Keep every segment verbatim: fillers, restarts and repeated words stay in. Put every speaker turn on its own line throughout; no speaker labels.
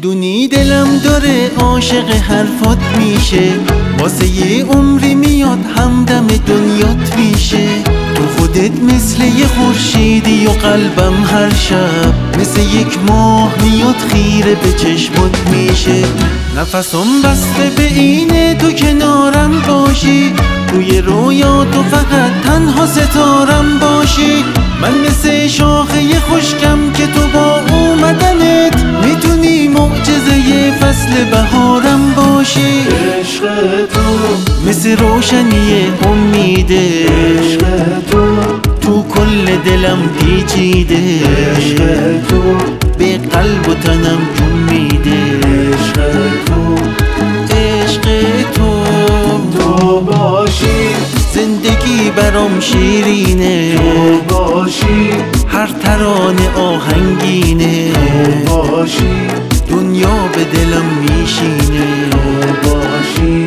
میدونی دلم داره عاشق حرفات میشه، واسه یه عمری میاد همدم دنیات میشه. تو خودت مثل یه خورشیدی و قلبم هر شب مثل یک ماه میاد خیره به چشمات میشه. نفسم بسته به اینه تو کنارم باشی، توی رویاتو فقط تنها ستارم باشی. من مثل شاخه خشکم که تو با اومدنت میتونی معجزه فصل بهارم باشی.
عشق تو
مثل روشنی امیده،
عشق تو
تو کل دلم پیچیده.
عشق تو
به قلب و تنم جون میده.
عشق تو
عشق تو
تو باشی
زندگی برام شیرینه،
تو باشی
هر ترانه آهنگینه.
تو باشی
دنیا به دلم میشینه.
تو باشی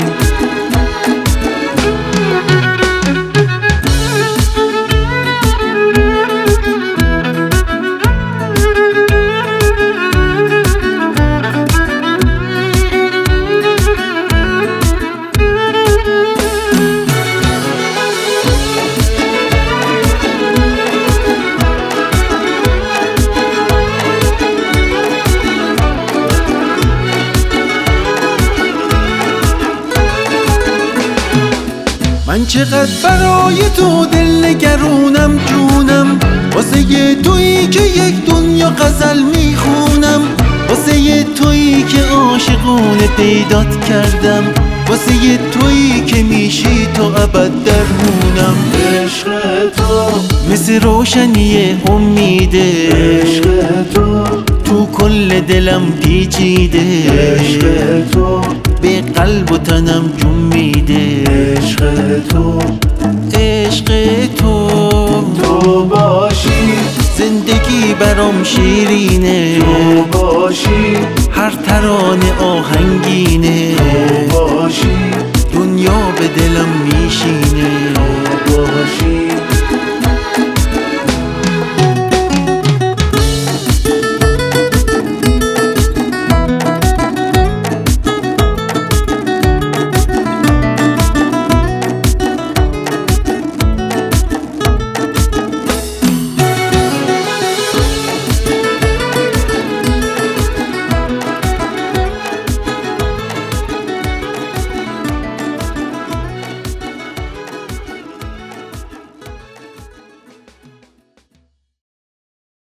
من چقدر برای تو دل نگرونم جونم، واسه یه تویی که یک دنیا غزل میخونم. واسه یه تویی که عاشقونه پیدات کردم، واسه یه تویی که میشی تا ابد درمونم.
عشق تو
مثل روشنی امیده،
عشق تو
تو کل دلم پیچیده.
عشق تو
به قلب و تنم جون میده.
عشق تو
عشق تو
تو باشی
زندگی برام شیرینه،
تو باشی
هر ترانه آهنگینه.
تو باشی